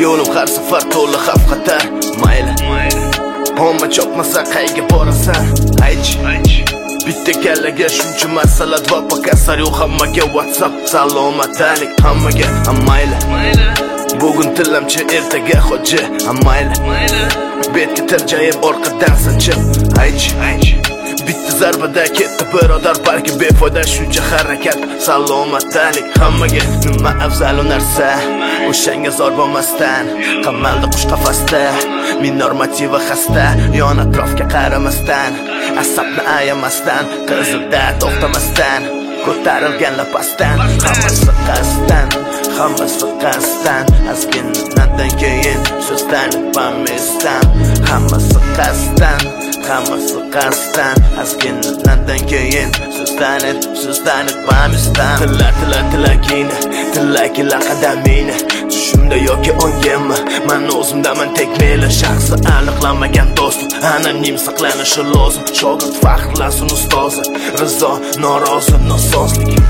yo'lim har safar to'la xavf xatar. Mayli Homma chopmasa qayga borasan? Aych bitta kallaga shuncha masalat va pakasar yo'q hammaga WhatsApp salomatalik hammaga. Mayli bugun tilamchi ertaga xo'ja. Mayli betga tirjayib orqadan sanchib. Aych bitta zarbada ketdi birodar, balki befoyda shuncha harakat salomatalik hammaga. Nima afzal narsa o'shanga zor bo'lmasdan, qamaldi qush qafasda, men normativa xasta, yon atrofga qaramasdan, asabni ayamasdan, qizilda to'xtamasdan, ko'tarilgan lapasdan, hammasi qasdan, azgindan keyin so'zdan bamisdan, hammasi qasdan, azgindan keyin so'zdan bamisdan. Tilakila qadamini tushimda yoki o'ngimmi, men o'zimdaman tek meli, shaxsi aniqlanmagan do'stim, anonim saqlanishi lozim. Shogird faxrlansin ustozi, rizo norozi nosozlik